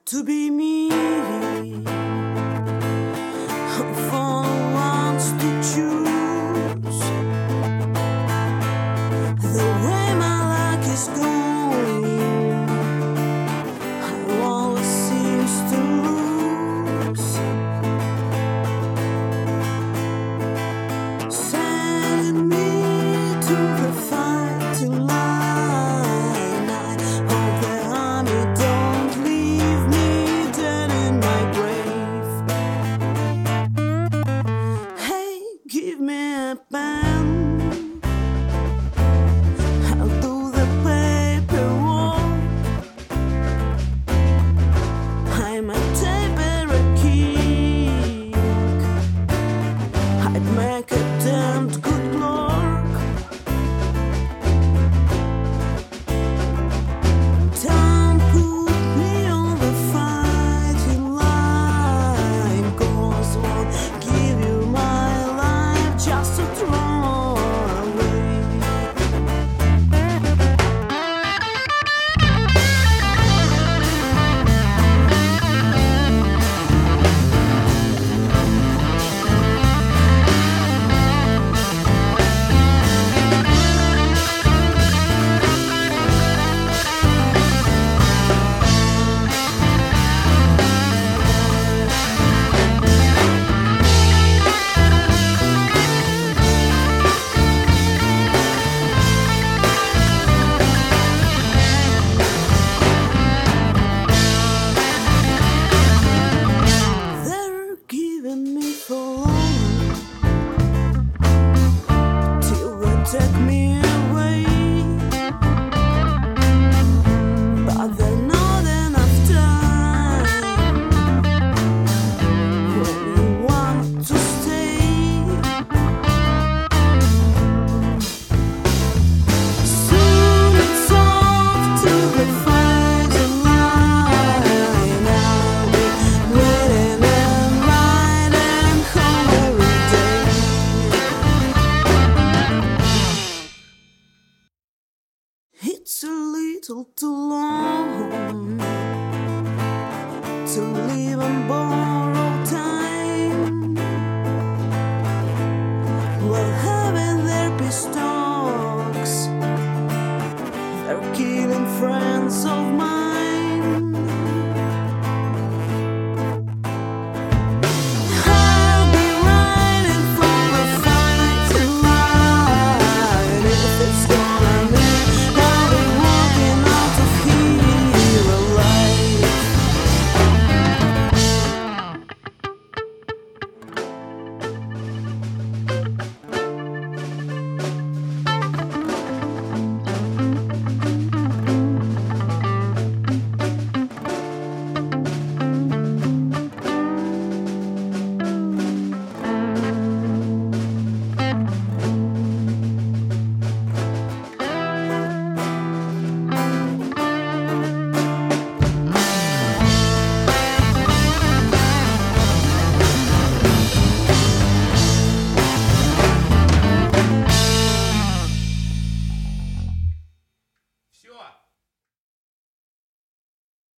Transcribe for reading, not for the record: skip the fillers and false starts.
to be me, for once to choose the way my luck is going. I always seems to lose, sending me to the fighting line. I hope the army don't leave me dead in my grave. Hey, give me a pen, I'll do the paperwork. I'm a typer king, I'd make a damned good clerk. Don't put me on the fighting line, 'cause I won't give you my life just to throw away. They're giving me for long till they take me away, but they're not enough time when you want to stay. Soon it's off to the fighting line. I'll be waiting and riding home every day. It's a little too long to live and born.